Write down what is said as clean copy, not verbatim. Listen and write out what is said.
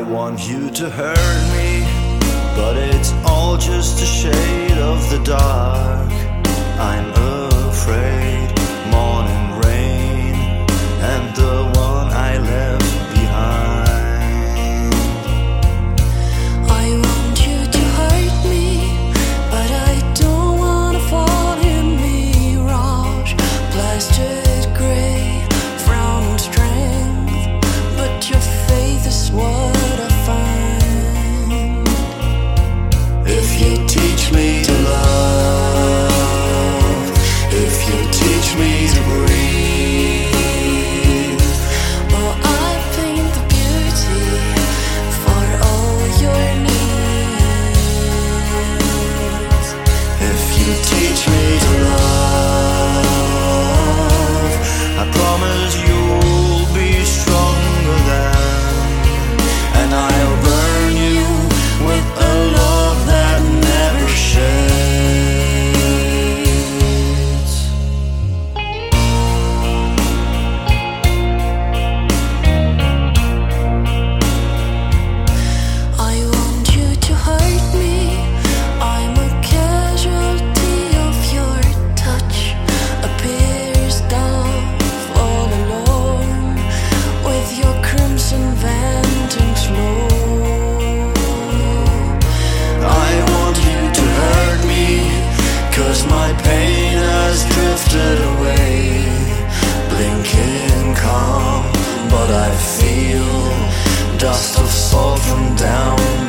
want you to hurt me, but it's all just a shade of the dark. I'm afraid, morning rain, and the one I left behind. I want you to hurt me, but I don't wanna fall in mirage. Blasted grey, frown strength, but your faith is what I find. If you teach me to love, if you teach me to breathe, oh, I paint the beauty for all your needs. if you teach me to love, I promise you'll be stronger than, and I'll burn you with a love that never shades. I want you to hurt me. I'm a casualty of your touch, a pierced dove all alone, with your crimson venting slow. I want you to hurt me, 'cause my pain has drifted away, blinking calm, but I feel dust of salt from down